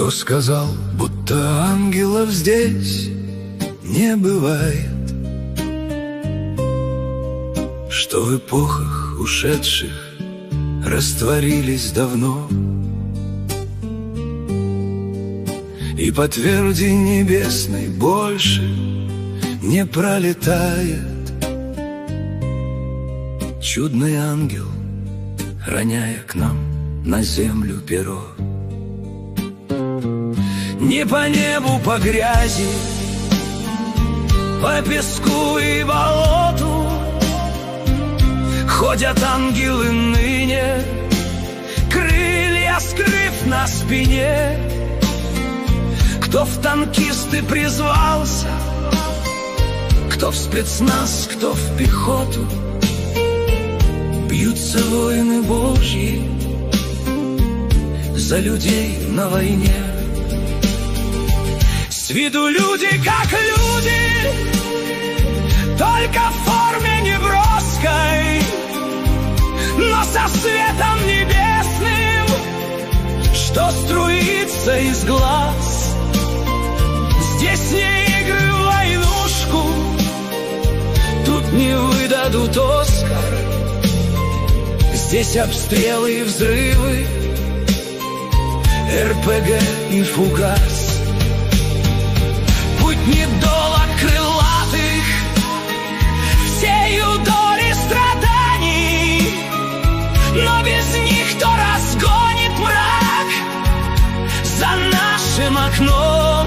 Кто сказал, будто ангелов здесь не бывает? Что в эпохах ушедших растворились давно, и по тверди небесной больше не пролетает чудный ангел, роняя к нам на землю перо. Не по небу, по грязи, по песку и болоту ходят ангелы ныне, крылья скрыв на спине. Кто в танкисты призвался, кто в спецназ, кто в пехоту, бьются воины Божьи за людей на войне. С виду люди как люди, только в форме неброской, но со светом небесным, что струится из глаз. Здесь не игры в войнушку, тут не выдадут Оскар. Здесь обстрелы и взрывы, РПГ и фугас. Путь недолог крылатых, всею доли страданий, но без них кто разгонит мрак за нашим окном?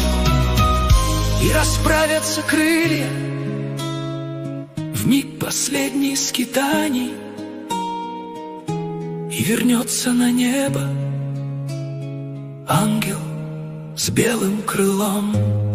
И расправятся крылья в миг последней скитаний, и вернется на небо ангел с белым крылом.